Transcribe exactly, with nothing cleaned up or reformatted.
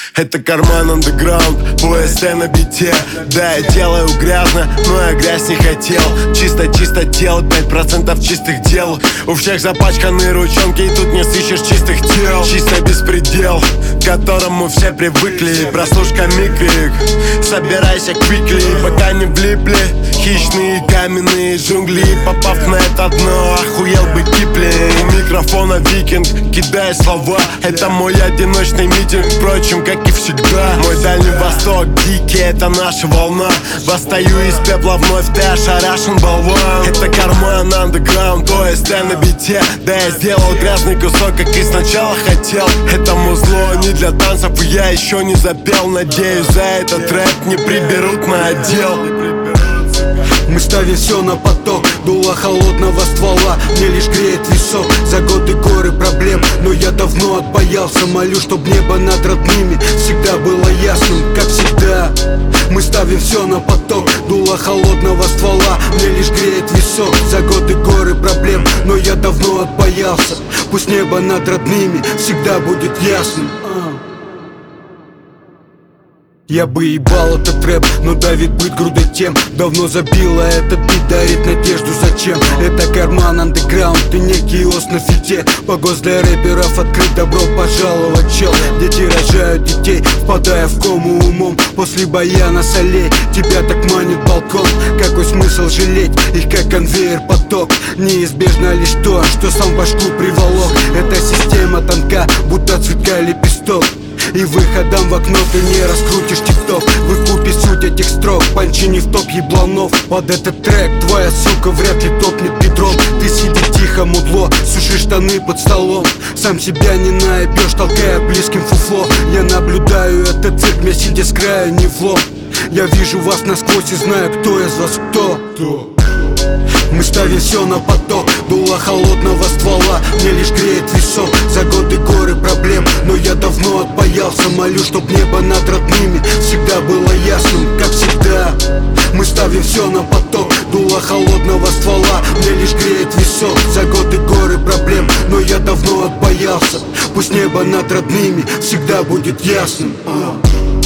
Это карман андеграунд, поезд на бите. Да, я делаю грязно, но я грязь не хотел. Чисто-чисто тело, пять процентов чистых дел. У всех запачканы ручонки, и тут не сыщешь чистых тел. Чисто беспредел, к которому все привыкли. Прослушка микрик, собирайся квикли, пока не влипли хищные каменные джунгли. Попав на это дно, охуел бы Киплинг. У микрофона викинг, кидая слова. Это мой одиночный митинг, впрочем, как и всегда. Мой Дальний Восток дикий, это наша волна. Восстаю из пепла вновь, ты ошарашен, болван. Это карман андеграунд, то есть я на бите. Да, я сделал грязный кусок, как и сначала хотел. Это музло не для танцев, и я еще не запел. Надеюсь, за этот рэп не приберут на отдел. Мы ставим все на поток, дуло холодного ствола мне лишь греет висок. За годы горы проблем, но я давно отбоялся. Молю, чтоб небо над родными всегда было ясным, как всегда. Мы ставим все на поток, дуло холодного ствола мне лишь греет висок. За годы горы проблем, но я давно отбоялся. Пусть небо над родными всегда будет ясным. Я бы ебал этот рэп, но давит быт грудой тем. Давно забила этот бит, дарит надежду зачем? Это карман андеграунд и некий ос на фите. Погост для рэперов открыт, добро пожаловать, чел. Дети рожают детей, впадая в кому умом. После боя на солей тебя так манит балкон. Какой смысл жалеть их, как конвейер поток? Неизбежно лишь то, что сам башку приволок. Эта система тонка, будто цветка лепесток. И выходом в окно ты не раскрутишь тикток. Выкупи суть этих строк, панчи не в топ ебланов. Под этот трек твоя сука вряд ли топнет бедром. Ты сиди тихо, мудло, суши штаны под столом. Сам себя не наебешь, толкая близким фуфло. Я наблюдаю этот цирк, меня сидя с края не в лоб. Я вижу вас насквозь и знаю, кто из вас кто. Мы ставим все на поток, дуло холодного ствола мне лишь греет висок. За годы горы проблем, но я давно отбоялся. Молю, чтоб небо над родными всегда было ясным, как всегда. Мы ставим все на поток, дуло холодного ствола мне лишь греет висок. За годы горы проблем, но я давно отбоялся. Пусть небо над родными всегда будет ясным.